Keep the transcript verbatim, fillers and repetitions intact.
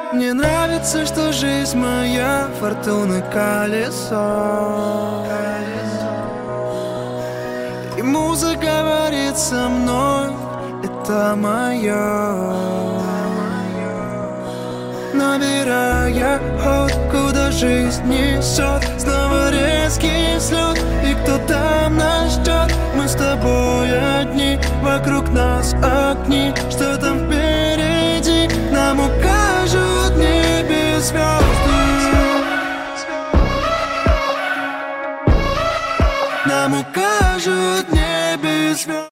Мне нравится, что жизнь моя фортуны колесо, и музыка говорит со мной, это мое. Набирая ход, куда жизнь несет, снова резкий взлет, и кто там нас ждет? Мы с тобой одни, вокруг нас огни. Что там впереди? Нам укажут небе звезды. Нам укажут небе звезды.